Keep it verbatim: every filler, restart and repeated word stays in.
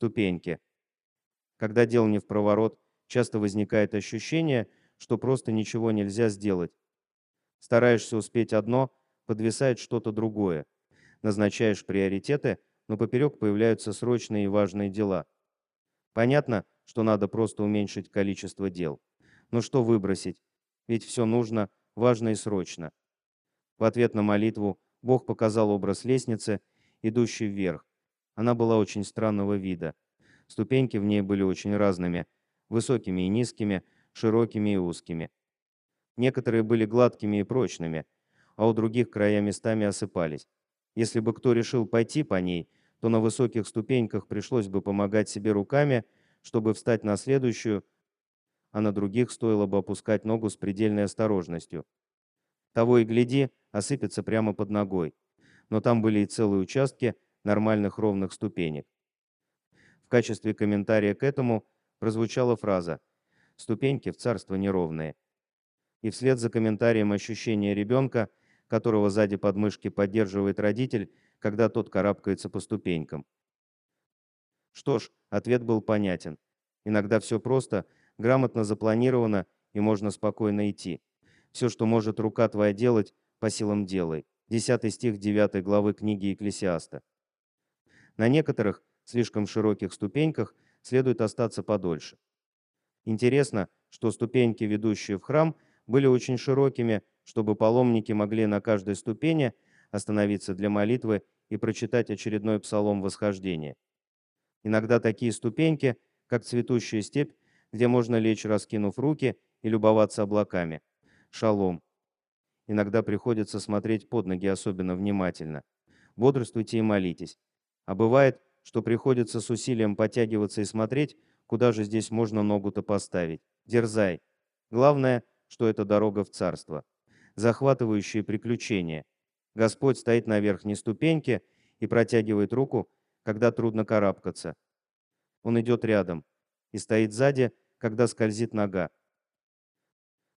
Ступеньки. Когда дело не впроворот, часто возникает ощущение, что просто ничего нельзя сделать. Стараешься успеть одно, подвисает что-то другое. Назначаешь приоритеты, но поперек появляются срочные и важные дела. Понятно, что надо просто уменьшить количество дел. Но что выбросить? Ведь все нужно, важно и срочно. В ответ на молитву Бог показал образ лестницы, идущей вверх. Она была очень странного вида. Ступеньки в ней были очень разными, высокими и низкими, широкими и узкими. Некоторые были гладкими и прочными, а у других края местами осыпались. Если бы кто решил пойти по ней, то на высоких ступеньках пришлось бы помогать себе руками, чтобы встать на следующую, а на других стоило бы опускать ногу с предельной осторожностью. Того и гляди, осыпется прямо под ногой. Но там были и целые участки нормальных ровных ступенек. В качестве комментария к этому прозвучала фраза «ступеньки в царство неровные». И вслед за комментарием ощущение ребенка, которого сзади подмышки поддерживает родитель, когда тот карабкается по ступенькам. Что ж, ответ был понятен. Иногда все просто, грамотно запланировано, и можно спокойно идти. Все, что может рука твоя делать, по силам делай. Десятый стих девятой главы книги Екклесиаста. На некоторых, слишком широких ступеньках следует остаться подольше. Интересно, что ступеньки, ведущие в храм, были очень широкими, чтобы паломники могли на каждой ступени остановиться для молитвы и прочитать очередной псалом восхождения. Иногда такие ступеньки, как цветущая степь, где можно лечь, раскинув руки, и любоваться облаками. Шалом. Иногда приходится смотреть под ноги особенно внимательно. Бодрствуйте и молитесь. А бывает, что приходится с усилием подтягиваться и смотреть, куда же здесь можно ногу-то поставить. Дерзай. Главное, что это дорога в царство. Захватывающие приключения. Господь стоит на верхней ступеньке и протягивает руку, когда трудно карабкаться. Он идет рядом и стоит сзади, когда скользит нога.